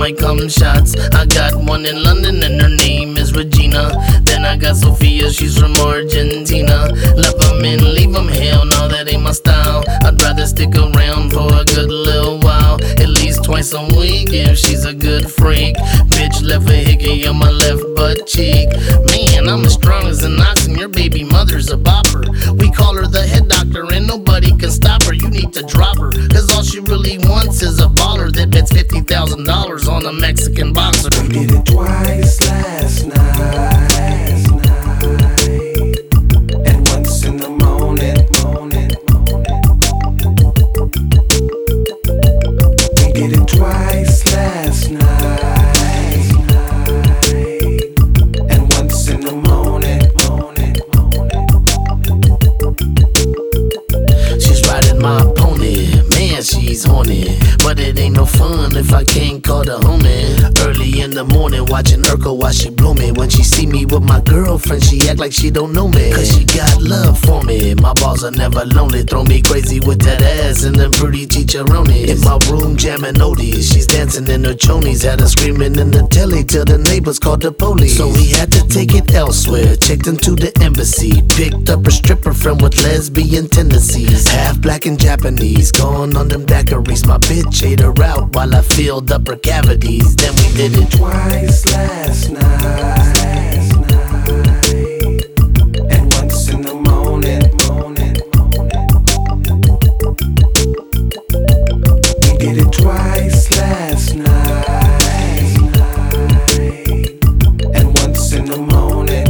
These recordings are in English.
might come shots. I got one in London and her name is Regina. Then I got Sophia, she's from Argentina. Love them and leave them, hell no, that ain't my style. I'd rather stick around for a good little while, at least twice a week if she's a good freak. Bitch left a hickey on my left butt cheek. Man, I'm as strong as an ox and your baby mother's a bopper. We call her the head doctor and nobody can stop her. You need to drop her, cause all she really wants is a baller that bets $50,000 on a Mexican boxer. We did it twice last night, and once in the morning. We did it twice last night, and once in the morning. She's riding my pony, man, she's horny, but it ain't no fun if I can't call the homie. Early in the morning, watching Urkel while she blow me. When she see me with my girlfriend, she act like she don't know me, cause she got love for me. My balls are never lonely, throw me crazy with that ass and them pretty chicharrones. In my room jamming oldies, she's dancing in her chonies. Had her screaming in the telly till the neighbors called the police. So we had to take it elsewhere, checked into the embassy. Picked up a stripper friend with lesbian tendencies, half black and Japanese, going on them daiquiris. My bitch ate her out while I filled up her cavities. Then we did it twice last night, and once in the morning. We did it twice last night, and once in the morning.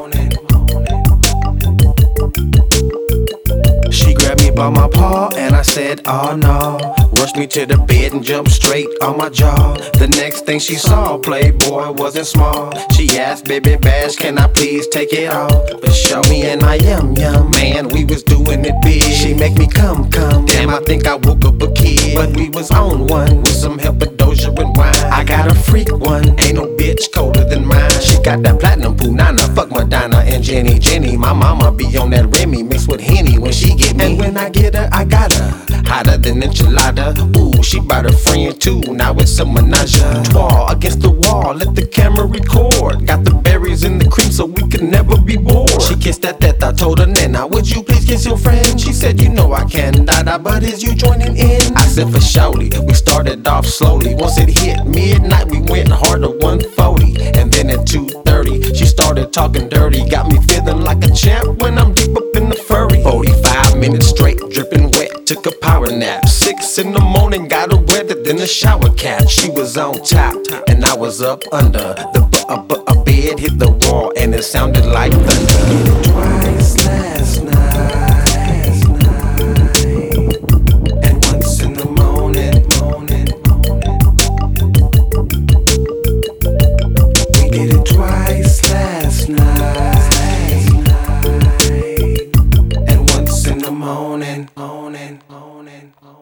She grabbed me by my paw and I said, oh no. Rushed me to the bed and jumped straight on my jaw. The next thing she saw, Playboy wasn't small. She asked, baby Bash, can I please take it off? But show me and I am young. Man, we was doing it big. She make me come. Damn, I think I woke up a kid. But we was on one with some help of Doja and wine. I got a freak one, ain't no bitch colder than mine. She got that platinum punana, fuck Madonna and Jenny. My mama be on that Remy mixed with Henny when she get me. And when I get her, I got her hotter than enchilada. Ooh, she brought her friend too, now it's a menage a trois. Against the wall, let the camera record. Got the berries in the cream so we could never be bored. She kissed that I told her, Nana, would you please kiss your friend? She said, you know I can, Dada, but is you joining in? I said, for surely. We started off slowly. Once it hit midnight, we went hard to 140. And then at 2:30, she started talking dirty. Got me feeling like a champ when I'm deep up in the furry. 45 minutes straight, dripping wet, took a power nap. 6 in the morning, got her wetter than a shower cap. She was on top, and I was up under. The bed hit the wall, and it sounded like thunder. Twice last night, and once in the morning. We did it twice last night, and once in the morning.